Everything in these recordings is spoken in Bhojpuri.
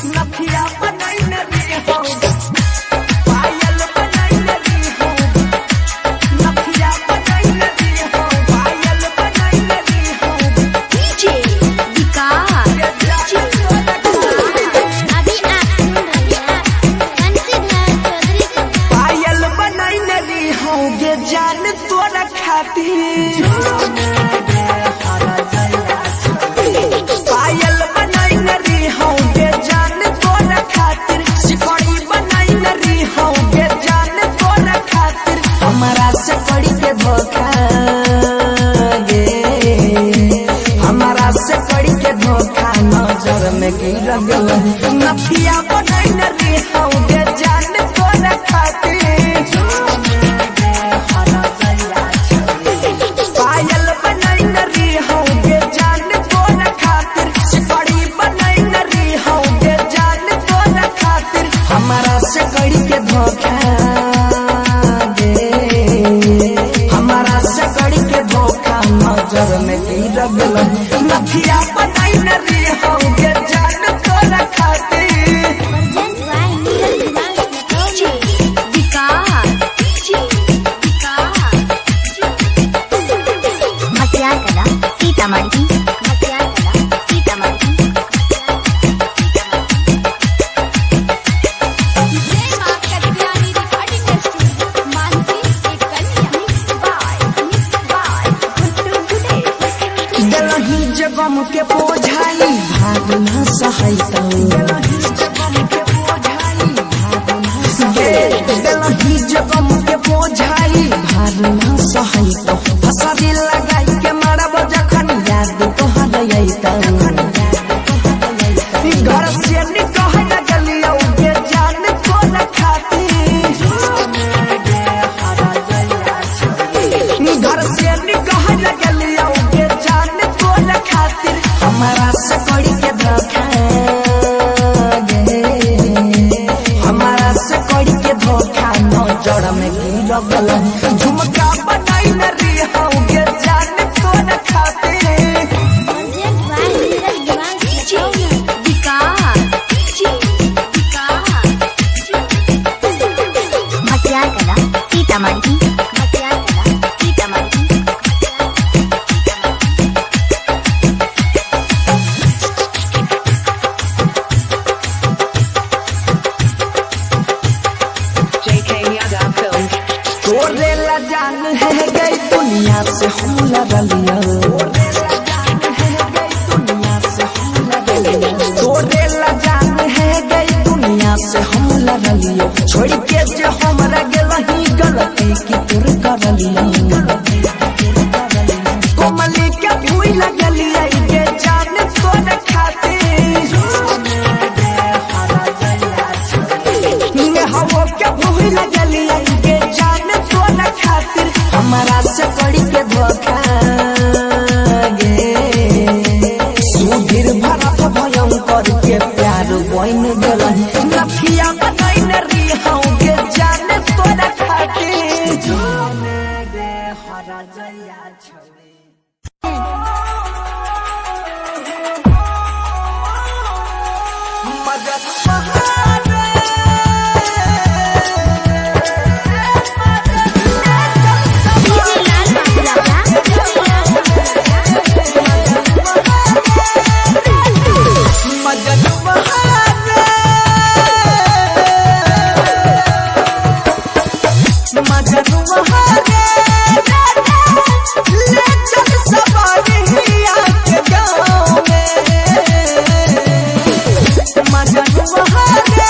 नथिया बनैले रे हो पायल बनैले रे हो नथिया बनैले रे हो पायल बनैले रे हो डीजे विकास अभी आप सुन रहे हैं कंसीधर चौधरी पायल बनैले रे हो गे जान तोरा खातिर पायल बनैले रे हो गे जान तोरा खातिर सिकड़ी बनैले रे हो गे जान तोरा खातिर हमारा से कड़ी के धोखा गे हमारा से कड़ी के धोखा नजर में गिर गल नथिया बनैले रे हो गे जान तोरा खातिर पायल बनैले रे हो गे जान तोरा खातिर सिकड़ी बनैले रे हो गे जान तोरा खातिर हमारा से कड़ी के धोखा गे हमारा से कड़ी के धोखा नजर में गिर गल नथिया बनैले रे हो गे जान तोरा खातिर डीजे विकास मटियार कला सीतामढ़ी गलही जगम के बोझाई भाग न सहैता गलही जगम के बोझाई भाग न सहैता फसरी लगाई के मारब जखन याद तोहर अइता घर से निकह लगलियौ गे जान तोरा खातिर घर से निकह लगलियौ गे जान तोरा खातिर हमारा से कड़ी के धोखा गे हमारा से कड़ी के धोखा नजर में गिर गल झुमका बनैले रे हो गे जान तोरा खातिर मटियार कला सीतामढ़ी तोरे ला जान है गई दुनिया से हम लड़लिया तोरे ला जान है गई दुनिया से हम लड़लिया छोड़ के जो हमरा गेलही गलती की तोर करलिया कोमली के भूल लगलिया गे जान तोरा खातिर हवो के भूल लगलिया गे जान तोरा खातिर हमारा से कड़ी के धोखा गे सुधीर भरत भयंकर के प्यार बन गेल नथिया बनैले रे हो गे जान तोरा खातिर गे हरा जइया छले मदद मजनू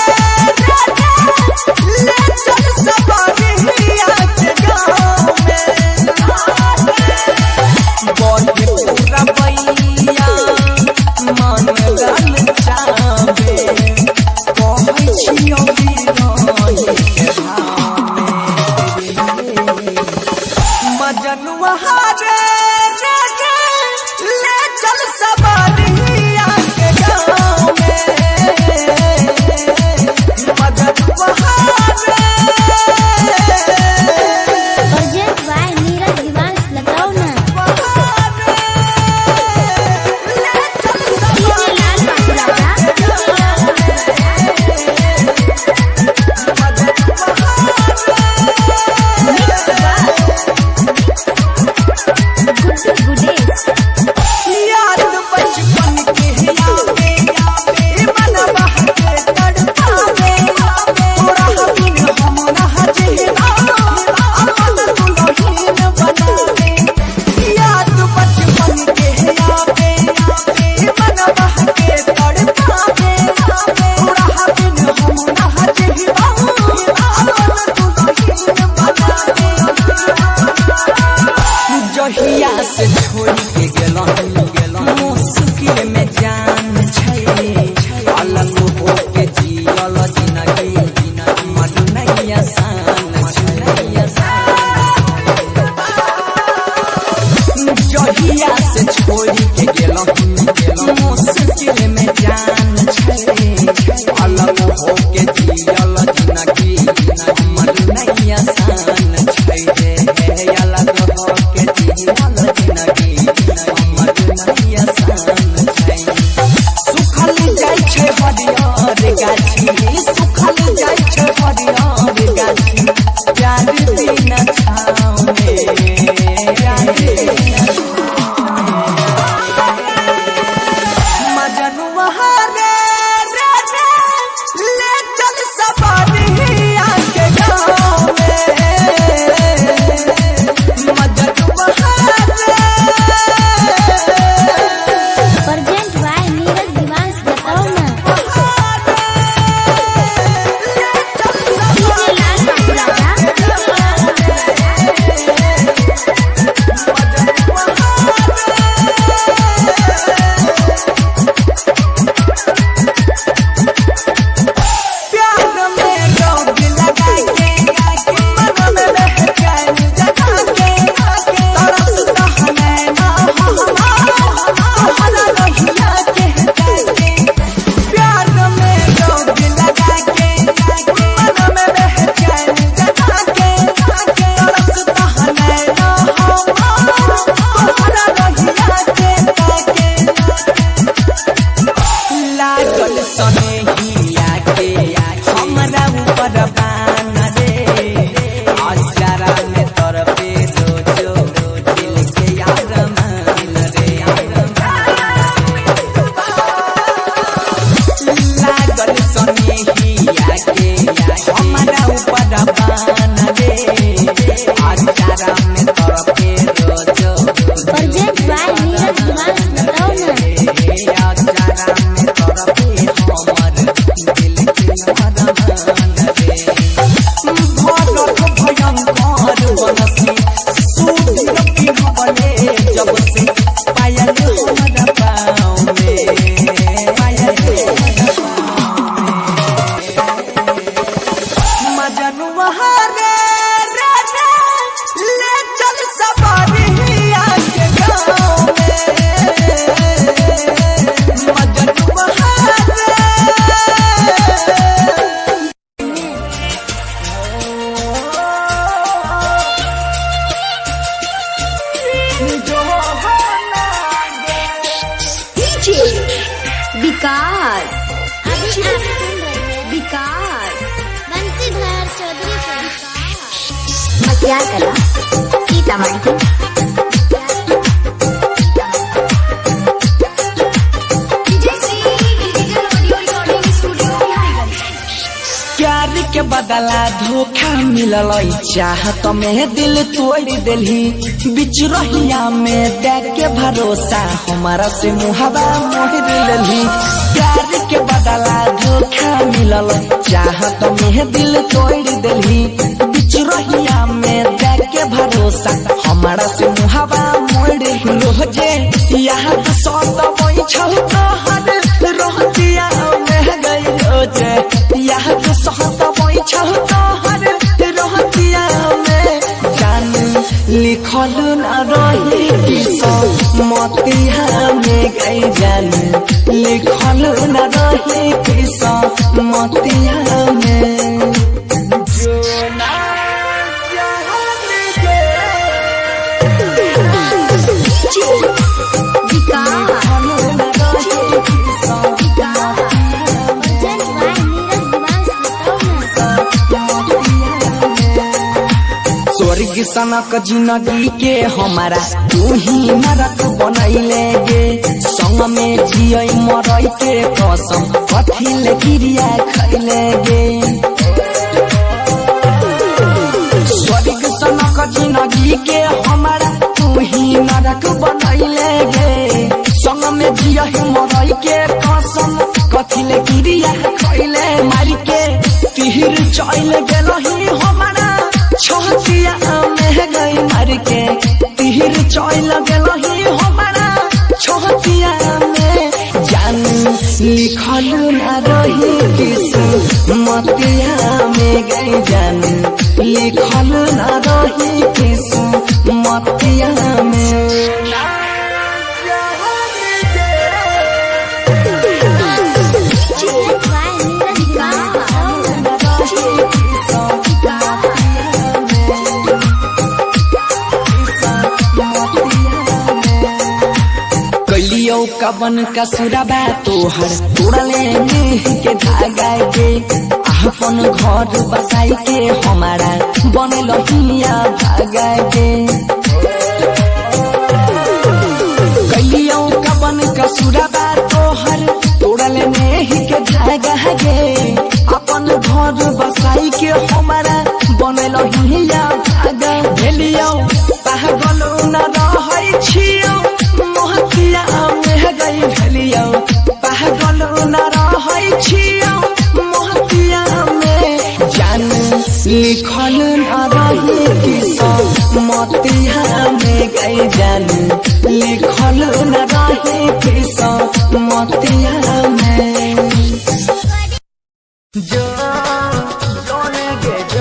होके जियल जिंदगी हमर नहीं आसान छै रे अलग होके जियल जिंदगी हमर नहीं आसान छै सुखल जाइ छै हरियर गाछी सुखल जाइ छै हरियर गाछी प्यार बिना छाँव में प्यार बिना मजनुआ रे रे ले चल सवारिया के गाँव में मजनुआ रे प्रेजेंट बाय नीरज दिवांश बताओ ना डीजे लाल बाबूराजा प्यार में रोग लगा के मन में रह जाए जगा के तरसता हमें ना हमारा रहिया के जाके प्यार में रोग लगा के मन में रह जाए जगा के तरसता हमें ना हमारा रहिया के जाके लागल सनेहिया के हमरा ऊपर बान रे अचारा में तरफे रोजो दिल के यार मान रे लागल सनेहिया के हमरा ऊपर बान रे अचारा में तरफे रोजो प्रेजेंट बाय नीरज दिवांश बताओ ना जब से पायल हमारा पाँव में मजनुआ रे रे ले चल सवारिया के गाँव में मजनुआ रे विकास अभी आप सुन रहे हैं विकास बंसीधर चौधरी को विकास मटियार कला सीतामढ़ी प्यार के बदला धोखा मिलल चाहत में दिल तोड़ दिलही बिच रहिया में देख के भरोसा हमारा से मुहावा मोड़ दिलही प्यार के बदला धोखा मिलल चाहत में दिल तोड़ दिलही बिच रहिया में देख के भरोसा हमारा से मुहावा मोड़ रोजे यहाँ तो सौत वही छहर रहतिया में गई रोजे यहाँ तो सहत वही छहर रहतिया में जान लिखल न रही किस्मतिया में गई जान लिखल न रही किस्मतिया में जो ना प्रेजेंट बाय नीरज दिवांश बताओ ना स्वर्ग सनक जिंदगी के हमारा तू ही नरक बनैले गे संग में जिय मरई के कसम कथी ले क्रिया खैले गे स्वर्ग सनक जिंदगी के हमारा तू ही नरक बनैले गे संग में जिय मरई के कसम कथी ले क्रिया खैले मारी के तीर चल गेलही हमारा छहतिया में गई मार के तीर चल गेलही हमारा छहतिया में जान लिखल न रही किस्मतिया में गई जान लिखल न रही किस्मतिया में प्रेजेंट बाय नीरज दिवांश कवन का सुराबा तोहर तोड़ले में के धागा के अपन घर बसाई के हमारा बनल हिया भागा के कहियो कवन का सुराबा तोहर तोड़ले में के धागा के अपन घर बसाई के हमारा बनल हिया भागा भेलियो पागल न रहै छियो मोहतिया में गई भेलियो पागल न रहै छियो मोहतिया में जान लिखल न रही किस्मतिया में गई जान लिखल न रही किस्मतिया में जो जोने के जो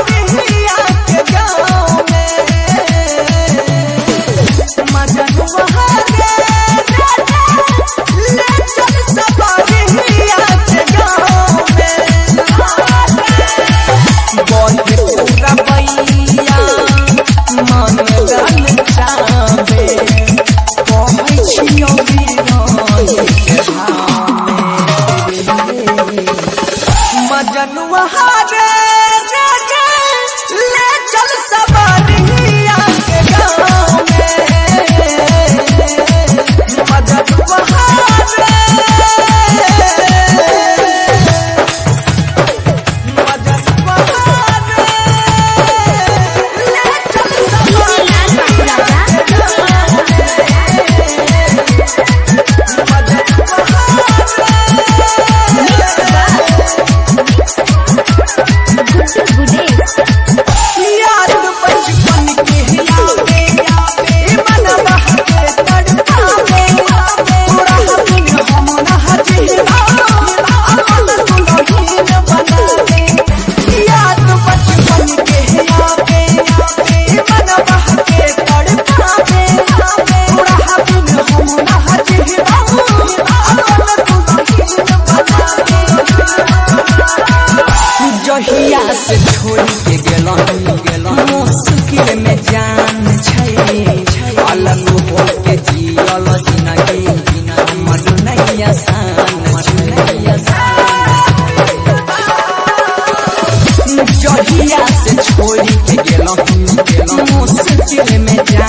मजनुआ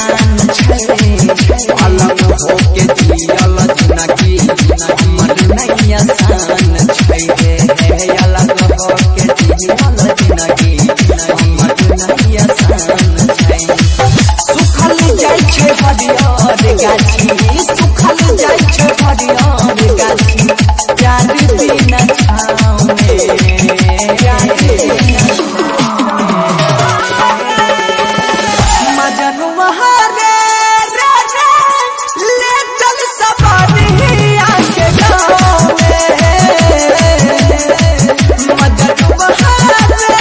शान छै अलग होके जियल जिंदगी हमर नैया शान छै रे अलग होके जियल जिंदगी हमर नैया शान छै सुखल जाइ छै हरियर गाछी सुखल जाइ छै हरियर गाछी प्यार बिना छाँव में प्यार बिना मजनुआ रे रे रे ले चल सवारिया के गाँव में मजनुआ रे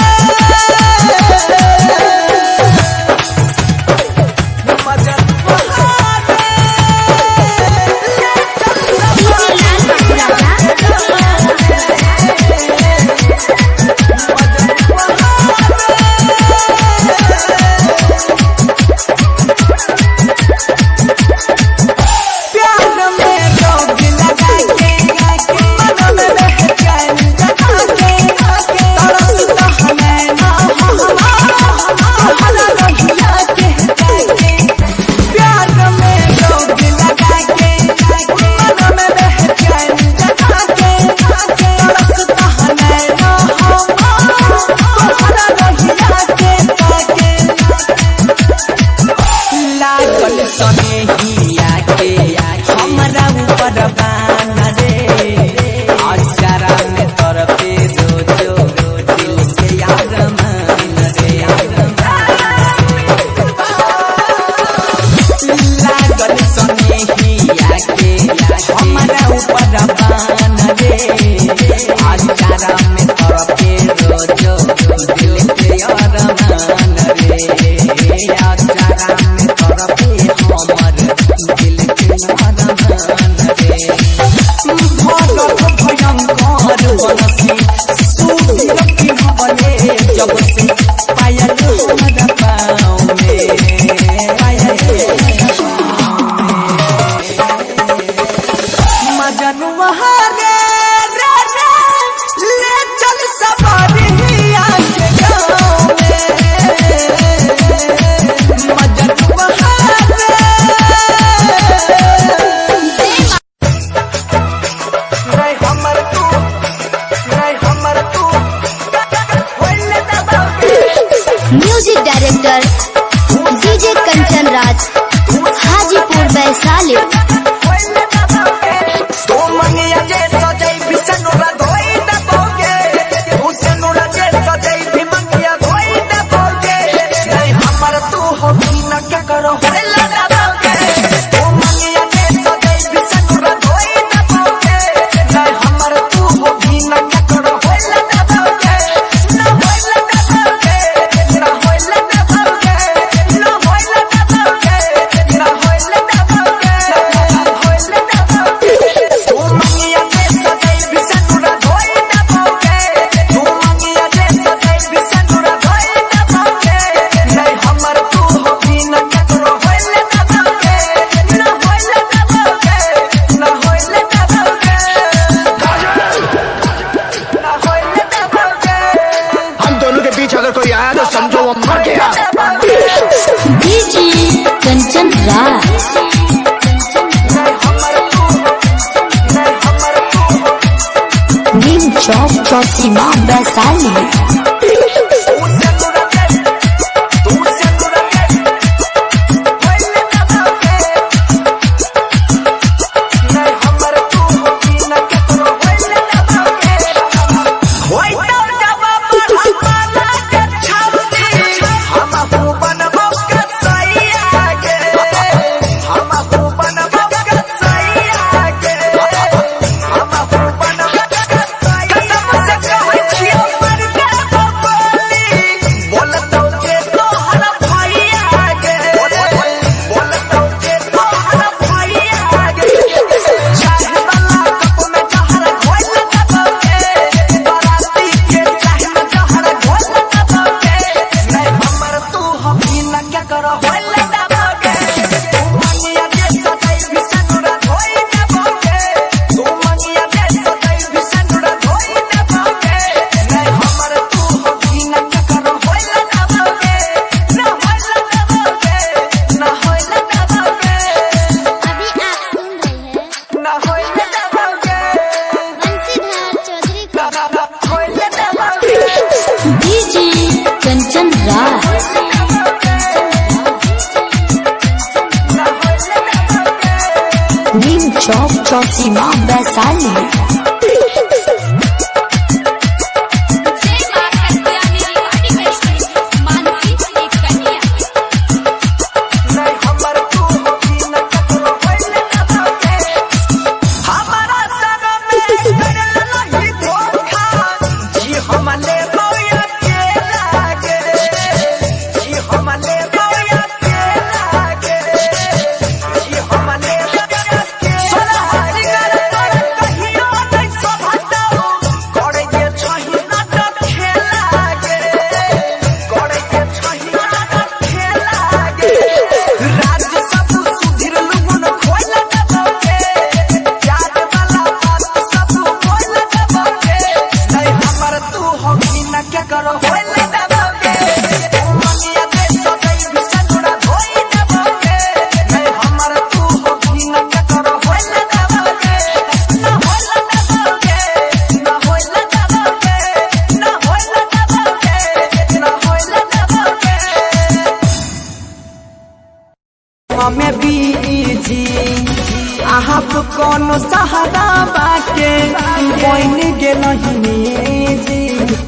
music director DJ Kanchan Raj Hajipur Vaishali कोई आया तो समझो वो मर गया। डीजे कंचन राज नीम चौक चौसीमा वैशाली। चौक चौसीमा वैशाली। में बीजी आप कौन सहारा बाके बन गेलही जी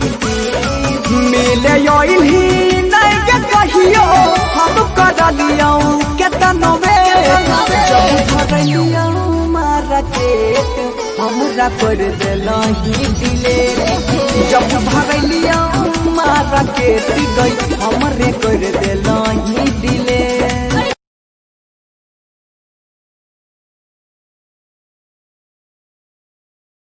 मिले ही नहीं के कहियो हम करलियो केतनो जब भरलियो मार्केट हमरा कर देलही दिले जब भरलियो मार्केट गई हमरे कर देलही